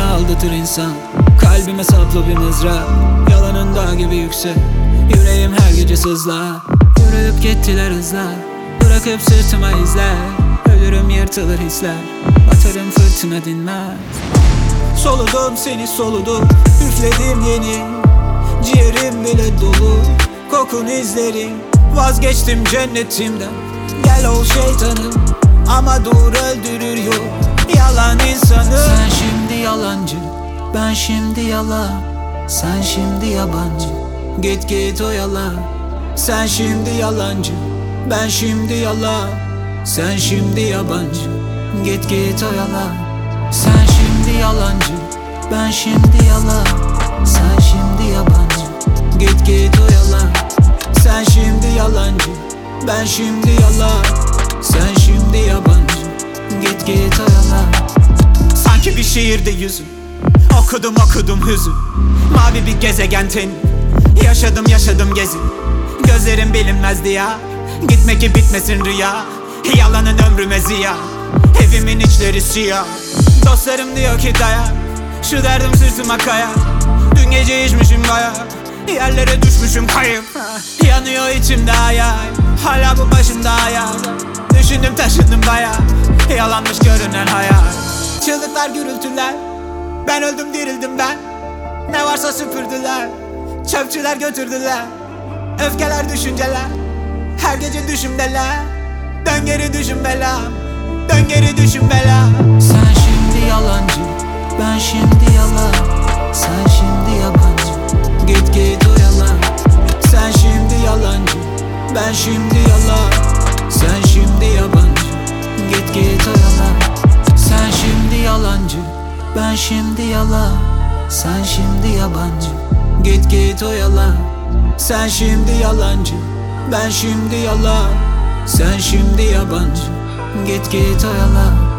aldatır insan. Kalbime saplı bir mızrak, yalanın dağ gibi yüksek. Yüreğim her gece sızlar. Yürüyüp gittiler hızla, bırakıp sırtıma izler. Ölürüm yırtılır hisler, batarım fırtına dinmez. Soludum seni soludum, üfledim yeni. Ciğerim bile dolu, kokun izlerim. Vazgeçtim cennetimden, gel ol şeytanım. Ama dur öldürür yok, yalan insanı. Sen şimdi yalancı, ben şimdi yalan. Sen şimdi yabancı, git git o yalan. Sen şimdi yalancı, ben şimdi yalan. Sen şimdi yabancı, git git o yalan. Sen şimdi yalancı, ben şimdi yalan. Sen şimdi yabancı, git git o yalan. Sen şimdi yalancı, ben şimdi yalan. Sen şimdi yabancı, git git o yalan. Sanki bir şiirde yüzüm, okudum okudum hüzün. Mavi bir gezegen tenim, yaşadım yaşadım gezi. Gözlerim bilinmezdi ya, gitme ki bitmesin rüya. Yalanın ömrüme ziya, evimin içleri siyah. Dostlarım diyor ki dayan, şu derdim sırtıma kaya. Dün gece içmişim baya, yerlere düşmüşüm kayıp. Yanıyor içimde hayal, hala bu başımda hayal. Düşündüm taşındım baya, yalanmış görünen hayal. Çığlıklar gürültüler, ben öldüm dirildim ben. Ne varsa süpürdüler, çöpçüler götürdüler. Öfkeler düşünceler, her gece düşümdeler. Dön geri düşün belam, dön geri düşün belam. Sen şimdi yalancı, ben şimdi yalan. Sen şimdi yabancı, git git o yalan. Sen şimdi yalancı, ben şimdi yalan. Sen şimdi yabancı, git git o yalan. Sen şimdi yalancı, ben şimdi yalan. Sen şimdi yabancı, git git o yalan. Sen şimdi yalancı, ben şimdi yalan. Sen şimdi yabancı, git git o yalan.